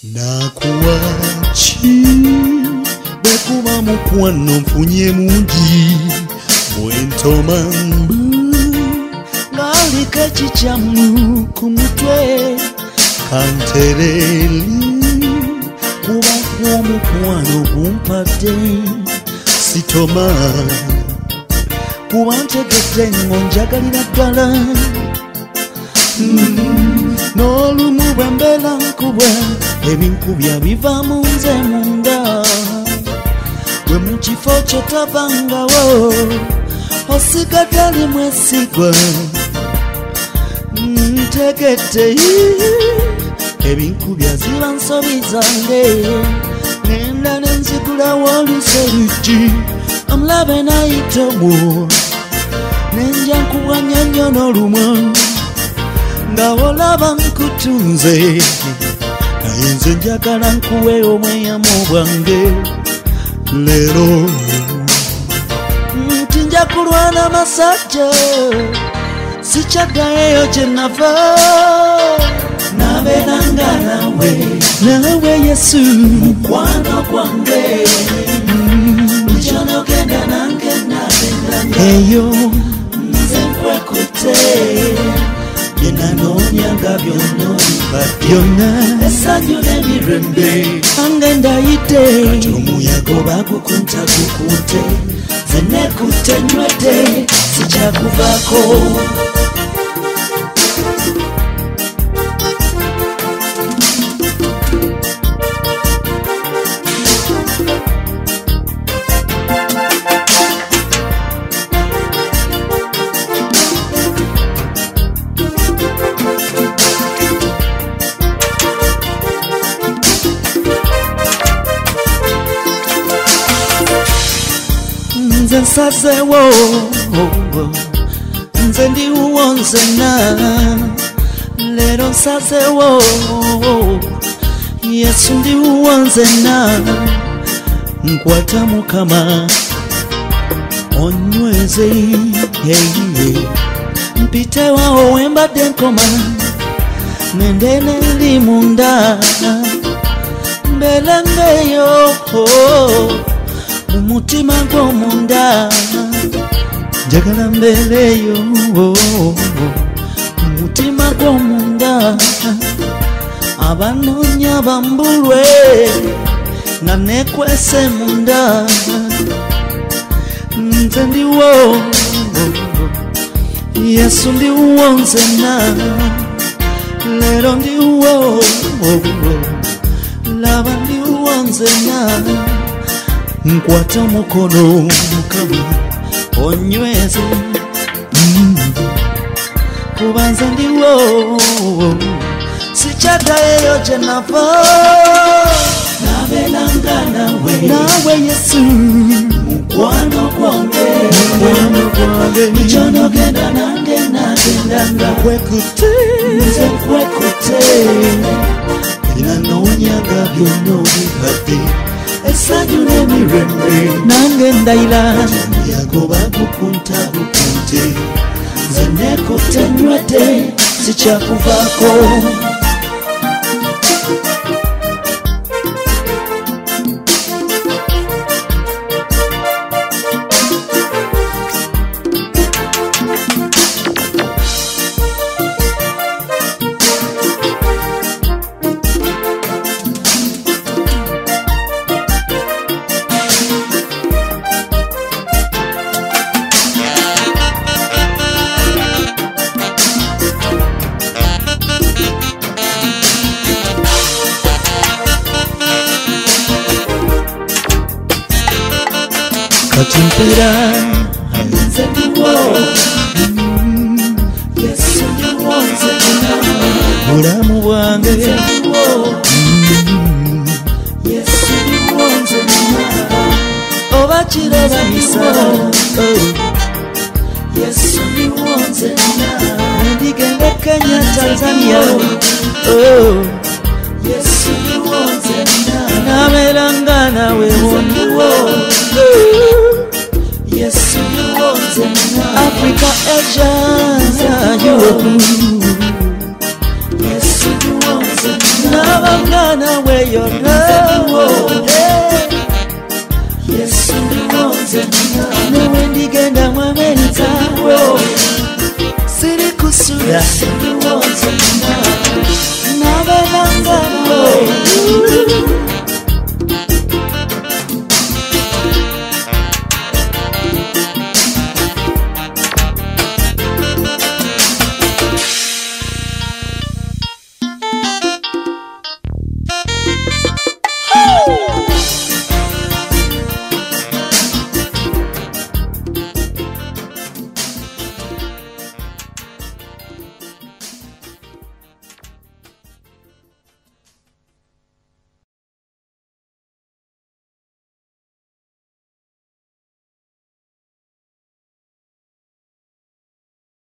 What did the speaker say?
Nakuwachi bekuba mukwano mfunye mungi bwentomambu ngalika chichamu kumutwe kantereli kuba mukwano kumpadde sitoma kuba ntegedde ngonjagalira ddala n'olumu bwe mbeera nkubwa ebinkubya biva mu nze munda gwe mu kifo kyo tabangawo osigadde ali mwesigwa ntegedde ebinkubya ziba nsobi zange ngenda ne nzigulawo oluserigi omulabe nayita omwo nenja nkuwanya nnyo n'olumwa nga olaba nkutunze naye nze njagala nkuwe omweyamo bwange leero nti nja kulwana masajja sikyaddayo gye nava nabeeranga nawe Yesu mukwano gwange bukyonogenda nange nabendanga eyo nze nkwekutte byenanoonyanga byonna byonna essanyu n'emirembe ange ndayite kati omuyaga oba gukunta gukunte ze nekutte nywedde sikyakuvaako nze nsazewo nze ndiwuwo nzena leero nsazewo Yesu ndiwuwo nzena nkwata Mukama onyweze mpitewawo wembadde nkoma ngende n'eri munda mbelengeyo umutima gw'omunda njagala mbeereyo umutima gw'omunda abanoonya bambulwe nga nekwese munda nze ndiwo Yesu ndiwo nzena leero ndiwo laba ndiwo nzena nkwata mukono Mukama onyweze kuba nze ndiwo sikyaddayo gye nava nabeeranga nawe Yesu mukwano gwange bukyonogenda nange nagendanga nkwekutte nze nkwekutte ebinanoonyaga byonna obibadde essanyu n'emirembe nange ndayira omuyaga oba gukunta gukunte nze nekutte nywedde sikyakuvaako kati mpera nze ndiwo Yesu ndiwo nzena bulamu bwange Yesu ndiwo nzena oba kiroba misala Yesu ndiwo nzena ndigenda Kenya Tanzania Yesu ndiwo nzena nabeeranga nawe wondiwo Yesu ndiwo nzena Africa, Asia, Europe Yesu ndiwo nzena ndaba mwana weyona Yesu ndiwonze newe ndigenda mu Amerika siri kusula ndiwonze